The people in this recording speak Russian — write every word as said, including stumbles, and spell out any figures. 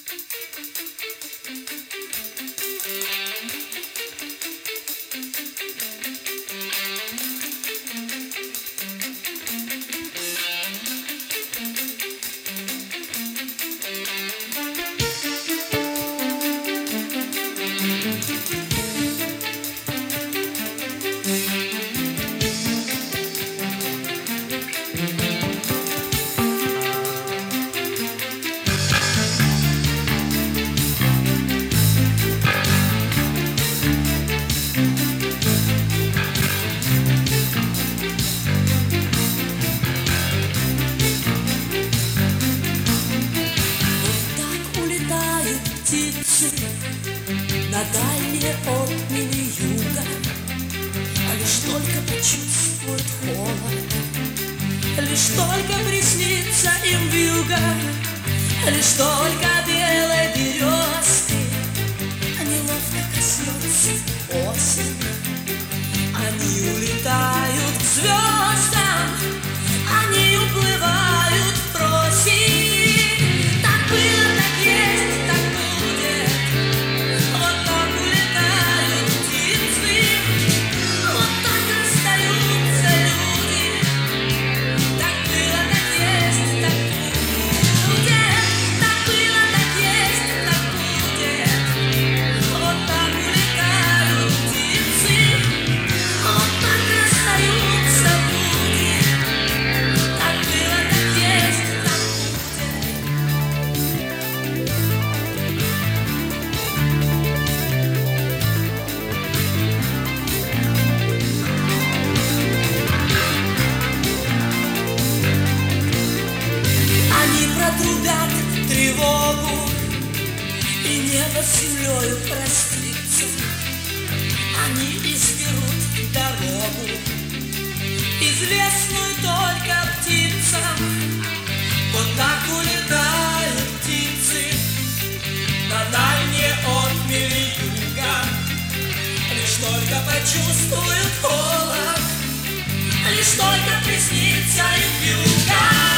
На дальние отмели юга, а лишь только почувствуют холод, лишь только приснится им вьюга, лишь только белой березки неловко коснется осень. Они улетают к звездам, они уплывают в просень. Так было, так есть, так будет. Вот так улетают птицы, вот так расстаются люди. Так было, так есть, так будет. Так было, так есть, так будет. Вот так улетают птицы, вот так расстаются люди. Так было, так есть, так будет. Они протрубят тревогу, и небо с землею простится. Они изберут дорогу, известную только птицам. Вот так улетают птицы на дальние отмели юга. Лишь только почувствуют холод, лишь только приснится им вьюга.